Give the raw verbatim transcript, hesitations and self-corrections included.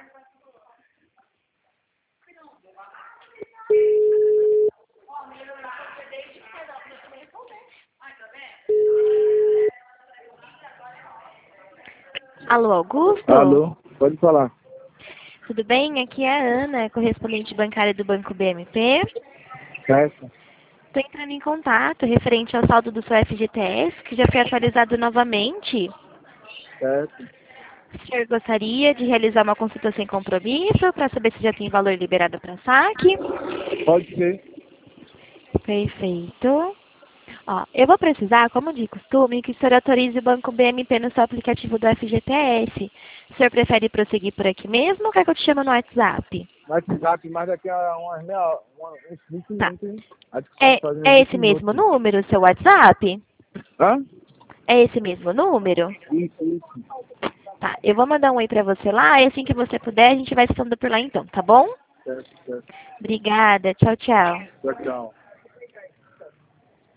Alô, Augusto? Alô, pode falar. Tudo bem? Aqui é a Ana, correspondente bancária do Banco B M P. Certo. Estou entrando em contato referente ao saldo do seu F G T S, que já foi atualizado novamente. Certo. O senhor gostaria de realizar uma consulta sem compromisso para saber se já tem valor liberado para saque? Pode ser. Perfeito. Ó, eu vou precisar, como de costume, que o senhor autorize o Banco B M P no seu aplicativo do F G T S. O senhor prefere prosseguir por aqui mesmo ou quer que eu te chame no WhatsApp? No WhatsApp, mas daqui a umas meia hora, uma- uns vinte Tá. minutos, hein? Acho que É, só fazendo é vinte esse mesmo minutos. número, o seu WhatsApp? Hã? É esse mesmo número? Isso, isso. Tá, eu vou mandar um oi pra você lá e assim que você puder a gente vai se falando por lá então, tá bom? Certo, certo. Obrigada, tchau, tchau. Tchau, tchau.